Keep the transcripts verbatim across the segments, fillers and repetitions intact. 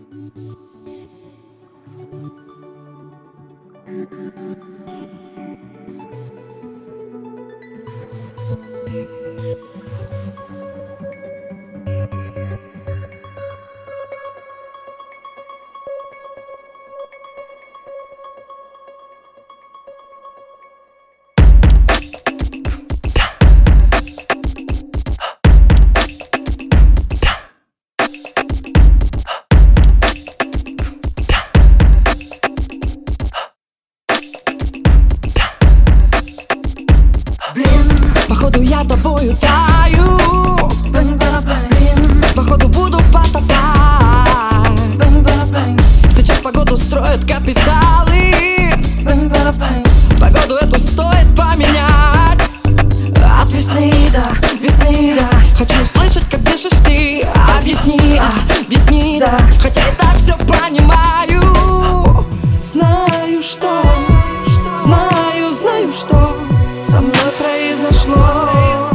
Походу я тобою таю, походу буду потопать. Сейчас погоду строят капиталы, погоду эту стоит поменять. От весны до весны, да, хочу услышать, как дышишь ты. Объясни, объясни, да, хотя и так все понимаю. Знаю, что, знаю, знаю, что со мной произошло.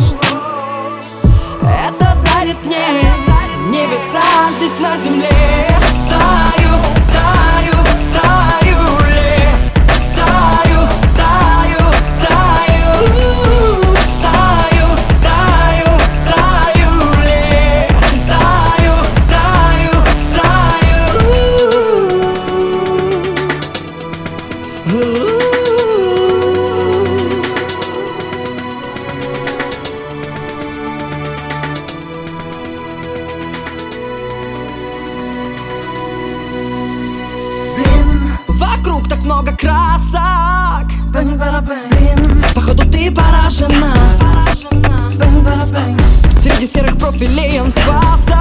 Это дарит мне небеса здесь на земле. Таю, таю, таю, ле, таю, таю, таю, таю, таю, таю, ле, таю, таю, таю. Вокруг так много красок, походу ты поражена. Среди серых профилей анфаса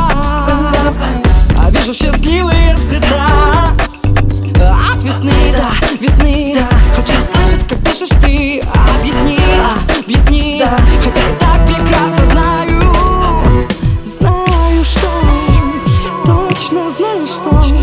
а вижу счастливые цвета. От весны до весны, да, хочу услышать, как дышишь ты. Объясни, объясни, да, хотя и так прекрасно знаю. Знаю, что, точно знаю, что